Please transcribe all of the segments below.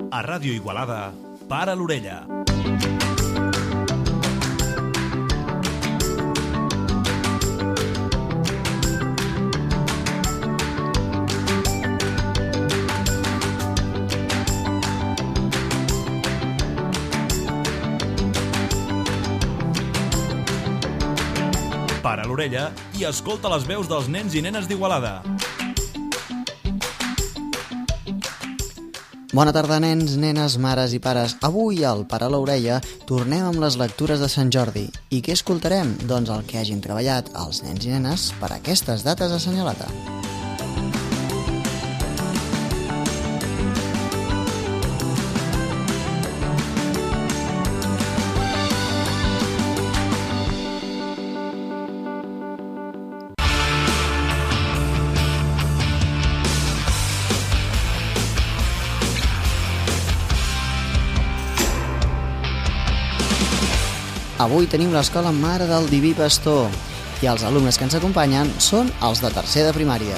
A Ràdio Igualada, Para l'orella. Para l'orella i escolta les veus dels nens i nenes d'Igualada. Bona tarda, nens, nenes, mares i pares. Avui, al Para l'orella, tornem amb les lectures de Sant Jordi. I què escoltarem? Doncs el que hagin treballat els nens i nenes per aquestes dates assenyalades. Avui tenim l'escola Mare del Diví Pastor i els alumnes que ens acompanyen són els de tercer de primària.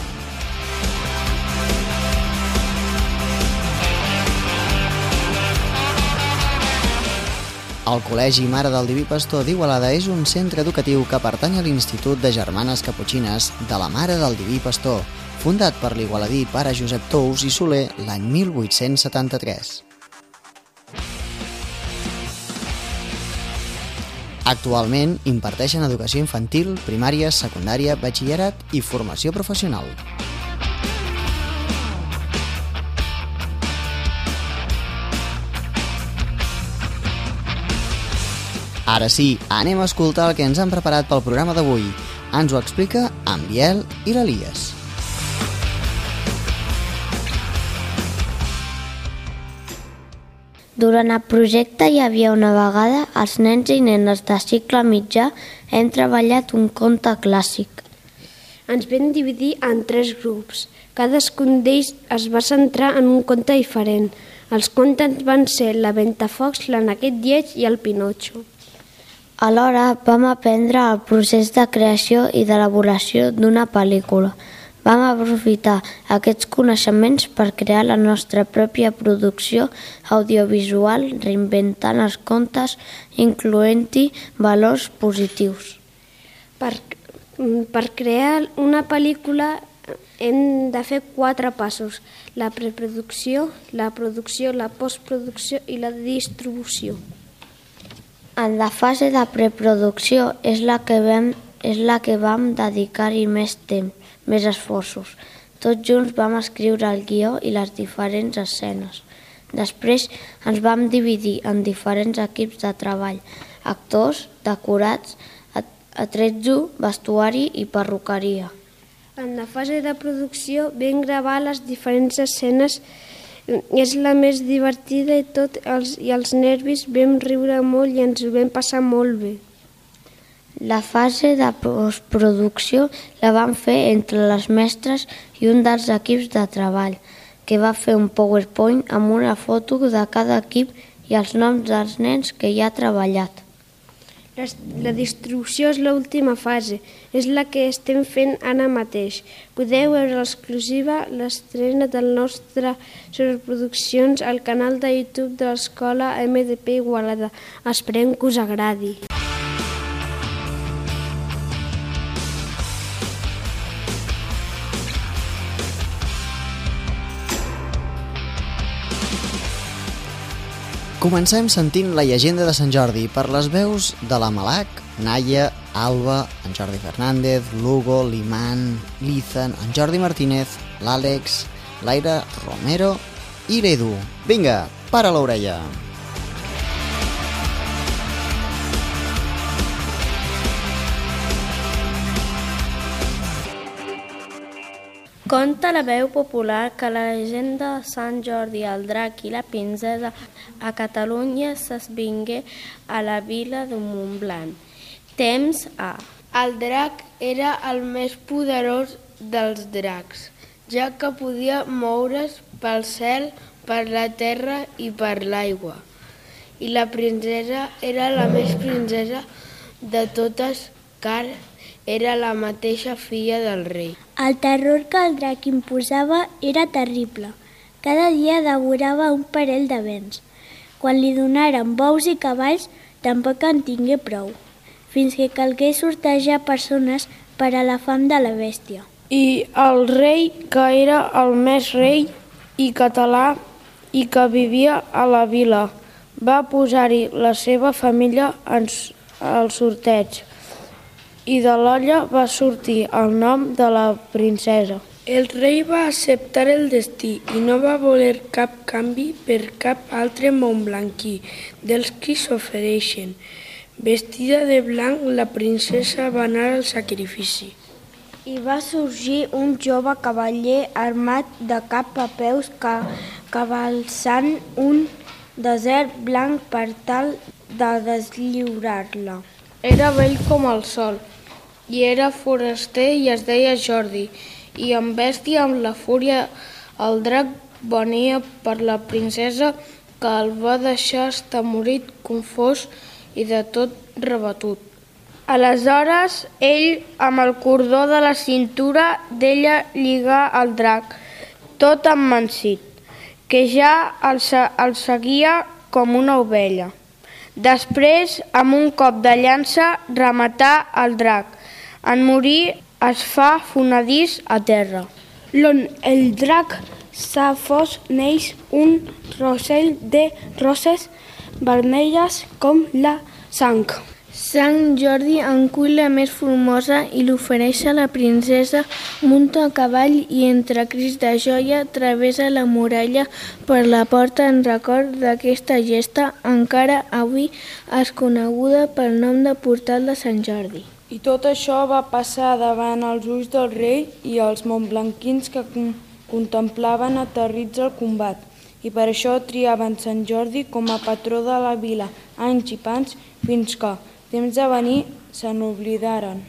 El Col·legi Mare del Diví Pastor d'Igualada és un centre educatiu que pertany a l'Institut de Germanes Caputxines de la Mare del Diví Pastor, fundat per l'igualadí pare Josep Tous i Soler l'any 1873. Actualment imparteixen educació infantil, primària, secundària, batxillerat i formació professional. Ara sí, anem a escoltar el que ens han preparat pel programa d'avui. Ens ho explica en Biel i l'Elies. Durant el projecte Hi havia una vegada, els nens i nenes de cicle mitjà hem treballat un conte clàssic. Ens vam dividir en 3 grups. Cadascun d'ells es va centrar en un conte diferent. Els contes van ser La Ventafocs, La Neguet Lleig i El Pinotxo. Alhora vam aprendre el procés de creació i d'elaboració d'una pel·lícula. Vam aprofitar aquests coneixements per crear la nostra pròpia producció audiovisual, reinventant els contes, incloent-hi valors positius. Per crear una pel·lícula hem de fer 4 passos: la preproducció, la producció, la postproducció i la distribució. En la fase de preproducció és la que vam dedicar-hi més temps, més esforços. Tots junts vam escriure el guió i les diferents escenes. Després ens vam dividir en diferents equips de treball: actors, decorats, atrezzo, vestuari i perruqueria. En la fase de producció vam gravar les diferents escenes. És la més divertida i els nervis vam riure molt i ens ho vam passar molt bé. La fase de postproducció la vam fer entre les mestres i un dels equips de treball, que va fer un PowerPoint amb una foto de cada equip i els noms dels nens que hi ha treballat. La distribució és l'última fase, és la que estem fent ara mateix. Podeu veure l'exclusiva, l'estrena del nostre Sobreproduccions al canal de YouTube de l'Escola MDP Igualada. Esperem que us agradi. Comencem sentint la llegenda de Sant Jordi per les veus de la Malac, Naya, Alba, en Jordi Fernández, Lugo, Liman, Lizan, en Jordi Martínez, l'Àlex, l'Aira Romero i l'Edu. Vinga, para l'orella! Conta la veu popular que la llegenda de Sant Jordi, el drac i la princesa a Catalunya s'esvingué a la vila de Montblanc. Temps A. El drac era el més poderós dels dracs, ja que podia moure's pel cel, per la terra i per l'aigua. I la princesa era la més princesa de totes, car era la mateixa filla del rei. El terror que el drac imposava era terrible. Cada dia devorava un parell de bens. Quan li donaren bous i cavalls, tampoc en tingué prou, fins que calgué sortejar persones per a la fam de la bèstia. I el rei, que era el més rei i català i que vivia a la vila, va posar-hi la seva família al sorteig, i de l'olla va sortir el nom de la princesa. El rei va acceptar el destí i no va voler cap canvi per cap altre montblanquí dels que s'ofereixen. Vestida de blanc, la princesa va anar al sacrifici. I va sorgir un jove cavaller armat de cap a peus cavalçant un desert blanc per tal de deslliurar-la. Era vell com el sol i era foraster i es deia Jordi, i en bèstia amb la fúria el drac venia per la princesa, que el va deixar estamorit, confós i de tot rebatut. Aleshores ell, amb el cordó de la cintura d'ella, lligà el drac, tot emmansit, que ja el seguia com una ovella. Després, amb un cop de llança, rematà el drac. En morir es fa fonedís a terra. L'on el drac s'ha fos neix un rosell de roses vermelles com la sang. Sant Jordi en cull la més formosa i l'ofereix a la princesa, munta a cavall i entre crits de joia travessa la muralla per la porta en record d'aquesta gesta encara avui és coneguda pel nom de Portal de Sant Jordi. I tot això va passar davant els ulls del rei i els montblanquins que contemplaven aterrits el combat, i per això triaven Sant Jordi com a patró de la vila anys i pans, fins que, temps de venir, se n'oblidaren.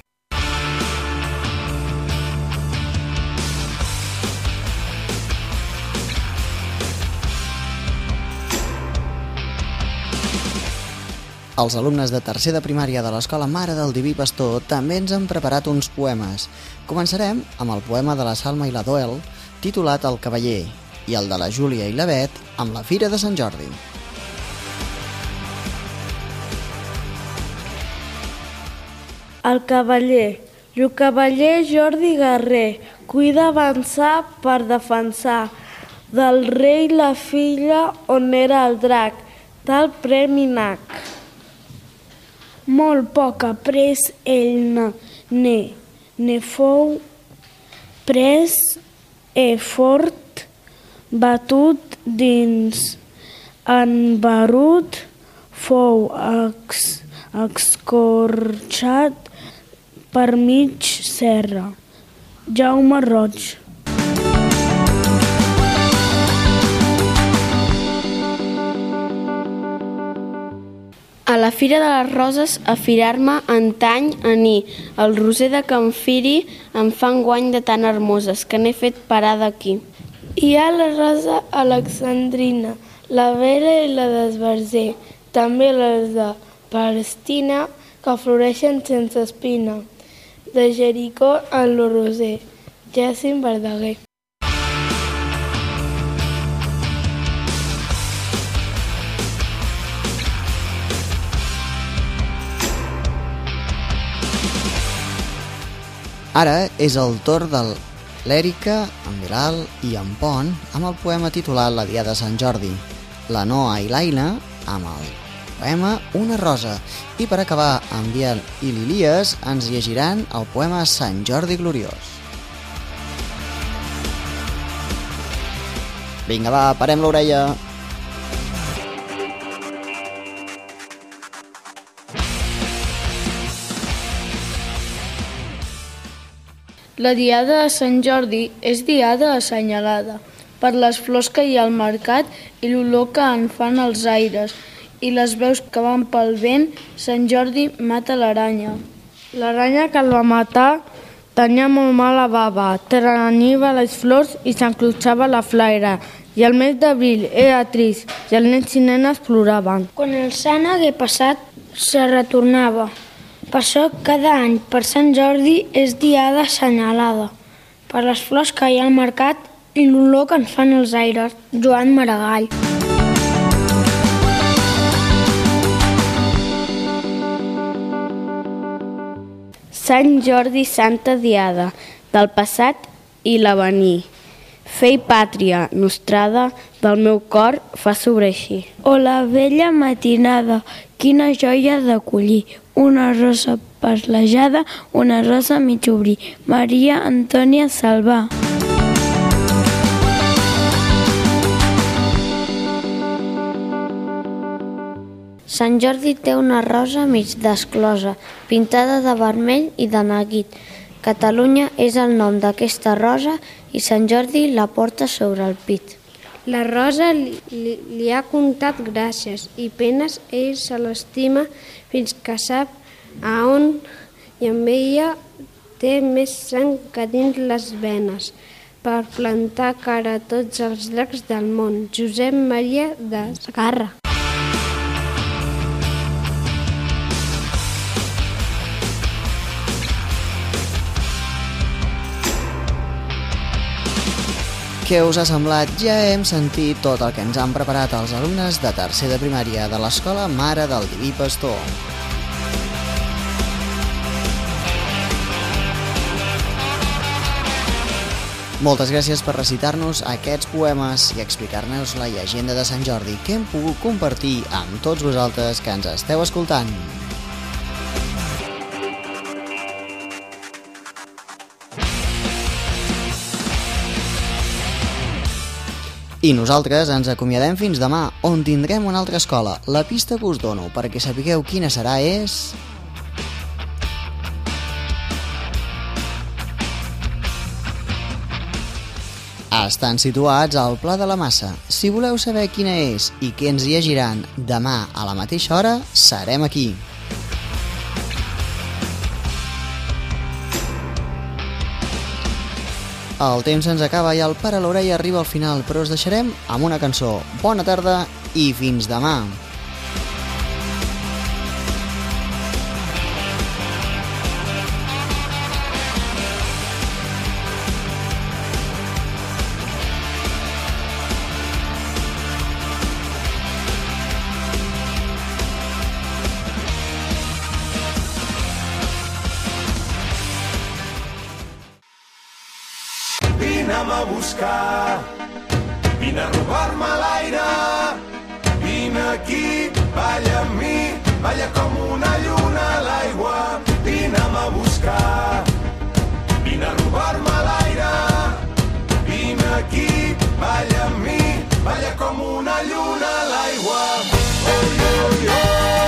Els alumnes de tercer de primària de l'Escola Mare del Diví Pastor també ens han preparat uns poemes. Començarem amb el poema de la Salma i la Doel, titulat El cavaller, i el de la Júlia i la Bet amb la Fira de Sant Jordi. El cavaller Jordi Guerrer cuida avançar per defensar del rei la filla on era el drac, tal premi nac. Molt poc après ell ne fou pres fort batut dins enverut fou escorxat per mig serra. Jaume Roig. A la Fira de les Roses, a firar-me antany aní, el roser de Can Firi em fa enguany de tan hermoses, que n'he fet parada aquí. Hi ha la rosa alexandrina, la vera i la d'esbarzer, també les de Palestina, que floreixen sense espina, de Jericó en lo roser, Jacint Verdaguer. Ara és el torn de l'Èrica, en Bilal i en Pont amb el poema titulat La Diada de Sant Jordi, la Noa i l'Aina amb el poema Una rosa, i per acabar en Biel i l'Ilias ens llegiran el poema Sant Jordi Gloriós. Vinga, va, parem l'orella. La diada de Sant Jordi és diada assenyalada per les flors que hi ha al mercat i l'olor que en fan els aires i les veus que van pel vent. Sant Jordi mata l'aranya. L'aranya que el va matar tenia molt mala bava, terraniva les flors i s'enclotxava la flaire. I el mes d'abril era trist i els nens i nenes ploraven. Quan el sant hagué passat, se retornava. Per això, cada any, per Sant Jordi, és diada assenyalada, per les flors que hi ha al mercat I l'olor que ens fan els aires, Joan Maragall. Sant Jordi, Santa Diada, del passat i l'avenir. Fei pàtria nostrada, del meu cor fa sobreeixir. O la vella matinada, quina joia de collir, una rosa perlejada, una rosa mig obrir, Maria Antònia Salvà. Sant Jordi té una rosa mig desclosa, pintada de vermell i de neguit. Catalunya és el nom d'aquesta rosa i Sant Jordi la porta sobre el pit. La rosa li ha contat gràcies i penes, ell se l'estima fins que sap a on, i amb ella té més sang que dins les venes per plantar cara a tots els dracs del món. Josep Maria de Sagarra. Què us ha semblat? Ja hem sentit tot el que ens han preparat els alumnes de tercer de primària de l'Escola Mare del Diví Pastor. Moltes gràcies per recitar-nos aquests poemes i explicar-nos la llegenda de Sant Jordi que hem pogut compartir amb tots vosaltres que ens esteu escoltant. I nosaltres ens acomiadem fins demà, on tindrem una altra escola. La pista que us dono perquè sapigueu quina serà és... Estan situats al Pla de la Massa. Si voleu saber quina és i què ens llegiran demà a la mateixa hora, serem aquí. El temps ens acaba i el Para l'Orella arriba al final, però us deixarem amb una cançó. Bona tarda i fins demà. Vine'm a buscar, vine a robar-me l'aire, vine aquí, balla amb mi, balla com una lluna a l'aigua. Vine'm a buscar, vine a robar-me l'aire, vine aquí, balla amb mi, balla com una lluna a l'aigua. Oi, oi, oi.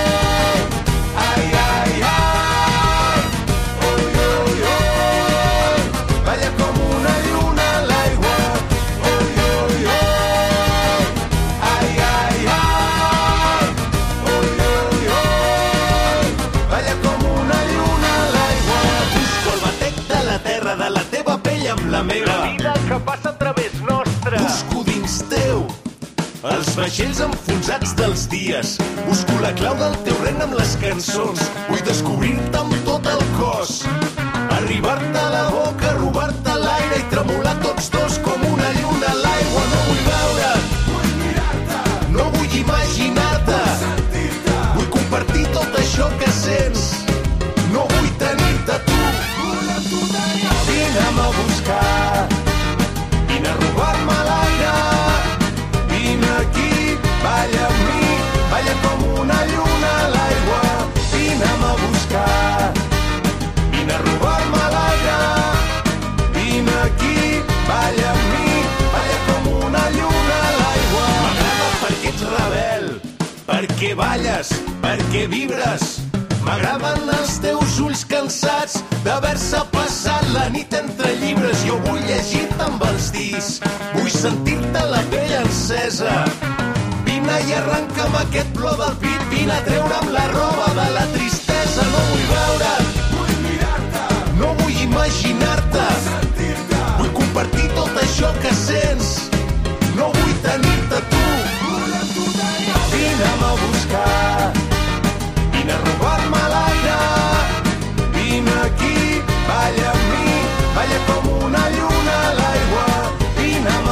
La vida que passa a través nostre. Busco dins teu els vaixells enfonsats dels dies. Busco la clau del teu regne amb les cançons. Vull descobrir-te amb tot el cos, arribar-te a la boca, robar-te l'aire i tremolar tots dos com una lluna a l'aigua. No vull veure't, vull mirar-te, no vull imaginar-te, vull sentir-te, vull compartir tot això que sents. No vull tenir-te tu, vull amb tu tenir. Vine'm a buscar, vine a robar-me l'aire, vine aquí, balla amb mi, balla com una lluna a l'aigua. Vine'm a buscar, vine a robar-me l'aire, vine aquí, balla amb mi, balla com una lluna a l'aigua. M'agrada perquè ets rebel, perquè balles, perquè vibres. M'agraden els teus ulls cansats d'haver-se passat la nit entre llibres. Jo vull llegir-te amb els dits, vull sentir-te la pell encesa. Vine i arrenca'm aquest plor del pit, vine a treure'm la roba de la tristesa. No vull veure't, vull mirar-te, no vull imaginar-te, vull sentir-te, vull compartir tot això que sents. No vull tenir-te tu, vull amb tu tenir. Vine'm a buscar, vine a robar-me l'aire, vine aquí, balla amb mi, balla com una lluna a l'aigua. Vine'm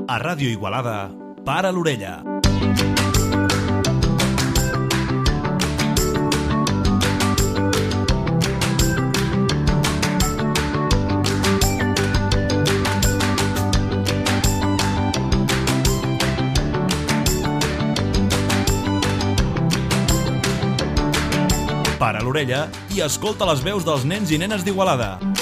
A Ràdio Igualada, para l'orella. Para l'orella i escolta les veus dels nens i nenes d'Igualada.